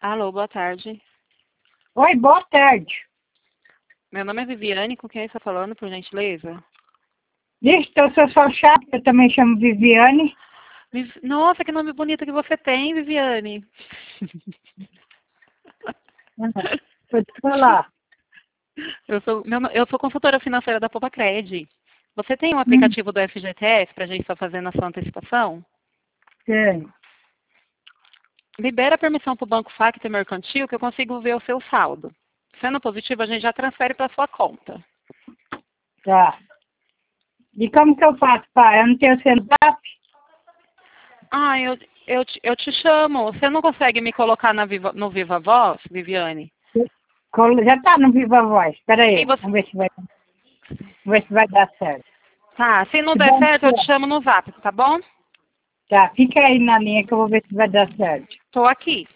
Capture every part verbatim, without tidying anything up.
Alô, boa tarde. Oi, boa tarde. Meu nome é Viviane, com quem está falando, por gentileza? Diz que eu sou sua chata, eu também chamo Viviane. Viv- Nossa, que nome bonito que você tem, Viviane. Vou te falar. Eu sou, meu no- eu sou consultora financeira da Popacred. Você tem um Hum, aplicativo do F G T S para a gente estar fazendo a sua antecipação? tem. Libera a permissão para o Banco Factor Mercantil que eu consigo ver o seu saldo. Sendo positivo, a gente já transfere para a sua conta. Tá. E como que eu faço, pai? Eu não tenho celular? Ah, eu, eu, te, eu te chamo. Você não consegue me colocar na Viva- no Viva Voz, Viviane? Colo- Já tá no Viva Voz. Espera E aí. você... Vamos ver se vai, vamos ver se vai dar certo. Tá, se não Que der bom certo, que eu te é. chamo no Zap, tá bom? Tá, fica aí na linha que eu vou ver se vai dar certo. Tô aqui.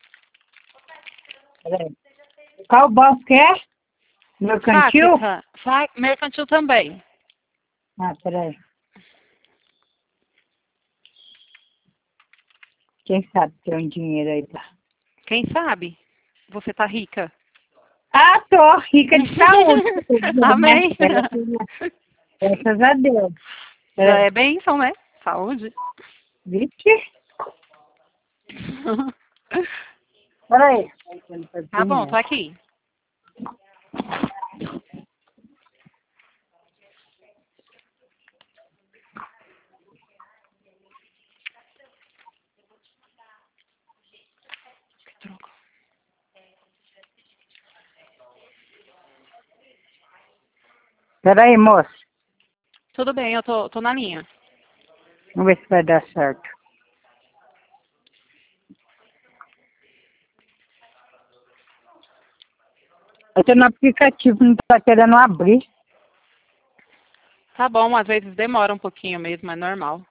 Espera aí. Qual banco que é? Mercantil? Fática, Fa- mercantil também. Ah, espera aí. Quem sabe tem um dinheiro aí, tá? Quem sabe? Você tá rica. Ah, tô rica de saúde. Né? Amém. Graças graças a Deus. Já É, é bênção, né? Saúde. vixe. Peraí. Tá bom, tô aqui. Peraí, moço. Tudo bem, eu tô, tô na linha. Vamos ver se vai dar certo. Eu tô no aplicativo, não tá querendo abrir. Tá bom, às vezes demora um pouquinho mesmo, é normal.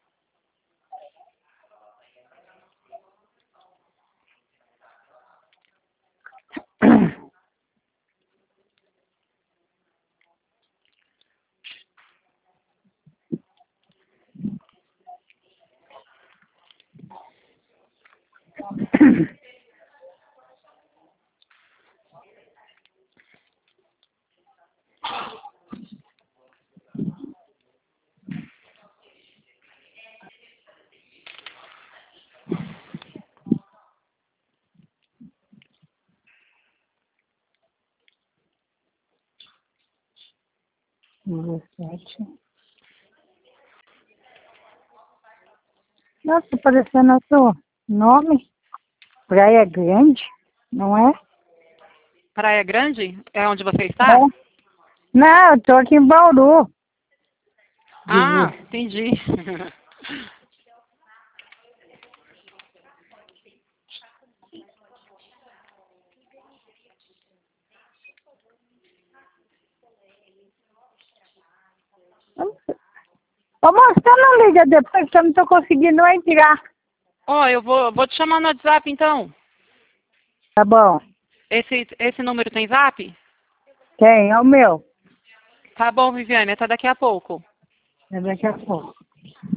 dezessete. Nossa, tá parecendo outro nome. Praia Grande, não é? Praia Grande? É onde você É. está? Não, eu tô aqui em Bauru. Ah, Vivi. entendi. Ô, moça, você não liga depois que eu não tô conseguindo entrar. Ó, eu vou, vou te chamar no WhatsApp então. Tá bom. Esse, esse número tem Zap? Tem, é o meu. Tá bom, Viviane, até daqui a pouco. É daqui a pouco.